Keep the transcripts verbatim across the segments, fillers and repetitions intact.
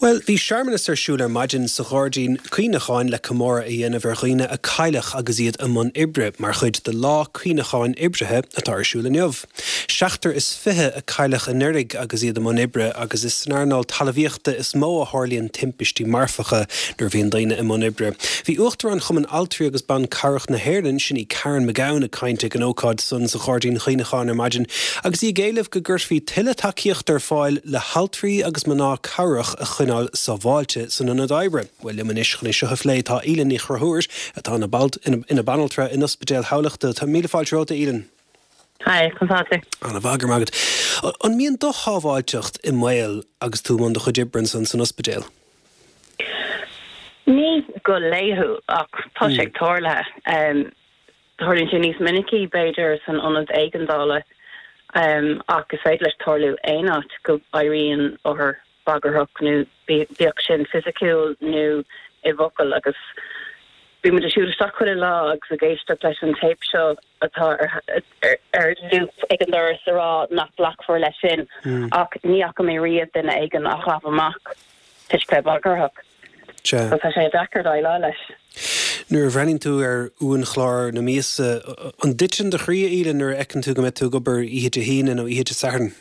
Well, bhí seaarministear siúil ar maidin sa ghordín cuoinecháin le comóra a dhéanamh ar dhaoine a cailleach agus iad a mun ibre, mar chuid de lá cuoinecháin ibrethe atá ar siúil inniuh. Seachtar is fithe a cailleach a nurig agus iad a mun ibre agus is snarnal talmhaíochta is mó a hárlíonn timpistí marfacha nar bhíon daoine i mun ibre. Bhí uachtarán chum an altrií agus ban carach na Héireann sin í Karen McGowan a cainte an ócáid san sa ghordín cuoinecháin ar maidin, agus í géileh go gurt bhí tuile takeíocht ar fáil le haltrií agus maná carach a chuin sa bháilte san na daibre. Well, le manis chun seo flé tá Ilan ní chorthúir atá na balt ina banaltra in ospidéal Howlachta. Tá míle fáilte róta Ilan. Hi, contáte. Anna bhagar magad. An míon do hábháilteacht i mhail agus tú man do chud ibrin san san ospidéal? Ní go léithú ach tá sé tórla. Thuirlinn sin níos minicí beidir san anad éigeandála ach is féad leis tórlú éanacht go airíonn ó her bagarthach nu bíoch sin physiciúil nu i bhocail agus bhí mu a siúrteach chuile lá agus a géisteach leis an tape seo atá ar lúp ag an doras ará nach blach for leis sin ach níach go mé riad duna ag an ach laf amach tuis cre bagarthach. Tá sé dechar dá lá leis. Nuair bhreann tú ar uan chláir na míosa an ditin de chrí Ilan nuair ecann tú go met tú gobar iad a híine nó iad a sairn?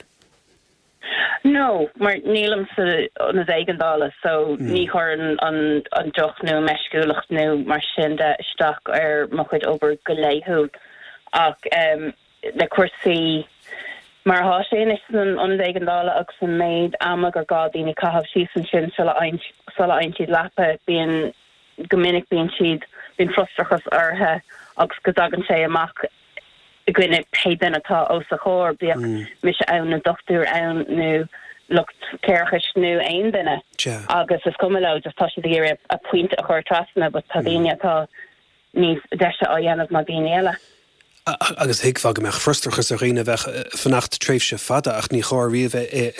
No, maar nílam sa na éigeandála, so mm. ní chuir an an joch nu meisciúlacht nu mar sin de isteach ar mo chuid obair go léithú ach um, le cuasaí mar há sé is an an éigeandála agus an méid amag ar gádaoine cahabh síos an sin sola ein siad lepa bíon gomininic bíon siad bíon frustrachas orthe agus go dagan sé amach gwine péden atá ó sa chóir bíach mis ann na dochtúr ann nu lucht ceirchas nu aon duine agus is cum le just tá si dhéir a puint a chuir trasna, but tá daine atá níos deise á dhéanamh má daine eile. Agus hiic fág meach frustrachas a riine bheith fannacht tréimh se fada ach ní chóir riamh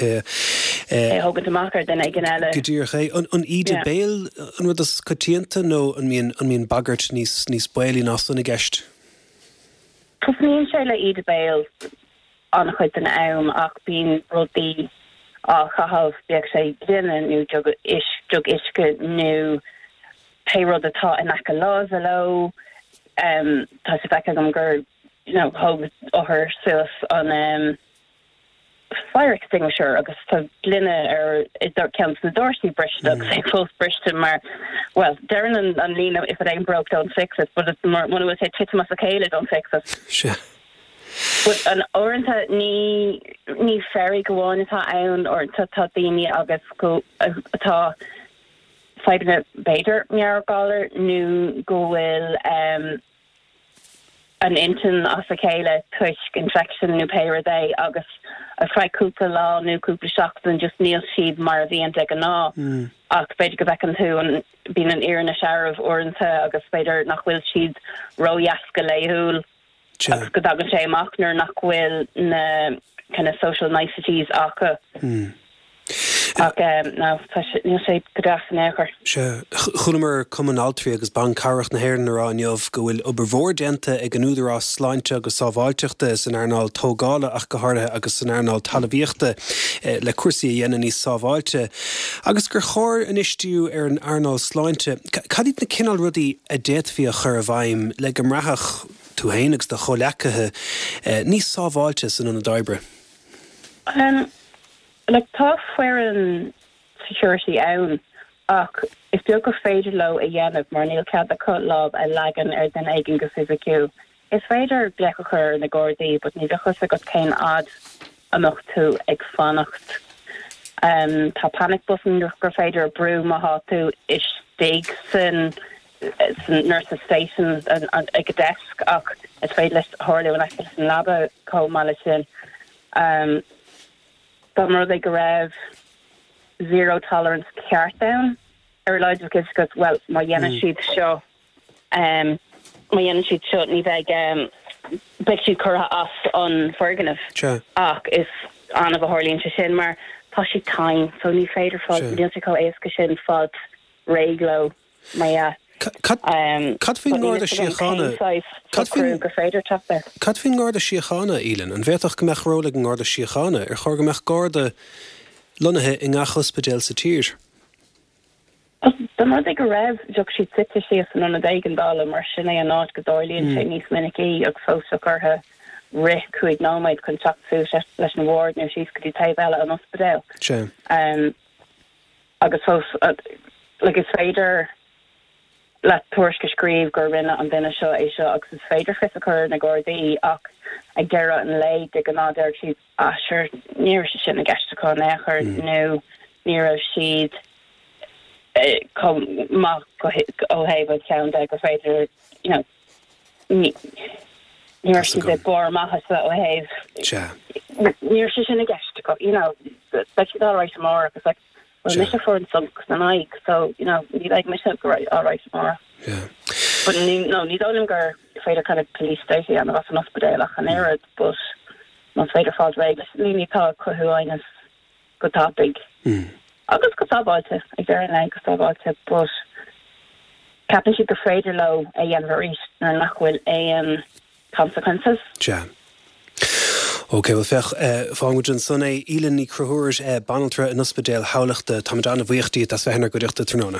é thugann amachar den ag an eile. Go dtír ché an iad a béal an bhd as cotíanta nó an míon bagart níos níos bailí ná sanna gceist? Cosníonn sé le iad a béal an chuid an am ach bíon rudaí á chahabh beag sé duine nó jog is jog isce nó pe rud atá in acha lá a lo um, tá sa fecha gom gur you know, thug óthar suas an um, fire extinguisher agus tá glynne ar idir ceann na dorsí briste agus ag close briste mar well deran an, an lína if it ain't broke don't fix it, but it's more one would say titmas a céile don't fix it. Sure. But an orintha ní ní ferry goháin atá ann or tá tá daine agus go atá feibna beidir meargáir nó go bhfuil um, an intin as a céile tuisc infection nó péire é agus a freiúpla lá nó cúpla seachtain just níl siad mar a bhíon ag an ná ach beidir go bhecinn tú an bín an iarna searmh orintha agus beidir nach bhfuil siad roiasca léithúil agus go dagan sé amach nuair nach bhfuil na kind of social niceties acha. Mm. Ach, um, no, níl sé go deas an éair. Se chulamar cuman altrí agus ban carach na Héireann ará neamh go bhfuil obair mhór déanta ag an údarrás sláinte agus sábháilteachta san airnáil tógála ach go háirithe agus san airnáil talmhaíochta eh, le cuasaí a dhéanaan níos sábháilte. Agus gur chóir an istíú ar an airnáil sláinte, cadíad na cinál rudaí a déadhí a chur a bhaim le go mrathach tú héanagus de cholecathe eh, níos sábháilte san an daibre? Um, like tá fuair security ann ach is beag go féidir lo a dhéanamh mar níl cead a cut lob a legan ar den aigen go physiciú. Is féidir blecha chur na Gordaí, but ní bheachas a go céin ad amach tú ag fannacht. Um, tá panic button gur féidir brú má há tú is stig san nurse station ag a desk ach is féidir leis háirliú an eithil san labba comala sin. Um, Bummer they go raibh zero tolerance cartdown. Er leid because because well my yenna sheet show um my yenna sheet show ní bheith um beictú curtha as on Ferganah. Sure. Ach is an of a Harlíonn sin mar tá si time so ní féidir fád níl sé có éasca sin fád réglo mai uh Cad fin gáda síochána Cad fin gáda síochána Ilan an bhéadach go meach róla an gáda síochána ar chóir go meach gáda lonathe i ngach hospidéal sa tír? Dan mar ag go raibh jog si site sé san an daigen dala mar sinna an ná go dálíonn sé níos minicí ag fósachartha ri chuig námaid contactú leis an bhórd ar síos go dtí taobh eile an ospedéil. Sure. Um, agus fós le is féidir le tuairisce scríomh gur rinne an duine seo é seo agus is féidir fisachar na Gardaí ach ag deire an lei de an náidir siad asir níor se sin na gceisteá nechar nó ní siad kom ma ó heh sound ag gur féidir you know ní si de bor machas ó heh níor se sin na gceiste you know that she's all right tomorrow because like well mis for some an aig so you know ní like mis right all right tomorrow yeah but ní no ní dólim gur féidir kind of police station an was an hospedéach an éad but má féidir fád Vegas ní nítá chuhuainnas go tá big agus go tábáilte ag d an go tábáilte but capan si go féidir lo é an bharíist nar nachhfuil é an consequences. Ja. Ok, well fech uh, fáin son é ílan ní cruthúir uh, banaltra in ospedéil hálaachta tá an bhuiochttaí as bheithnar go dtíochtta tróna.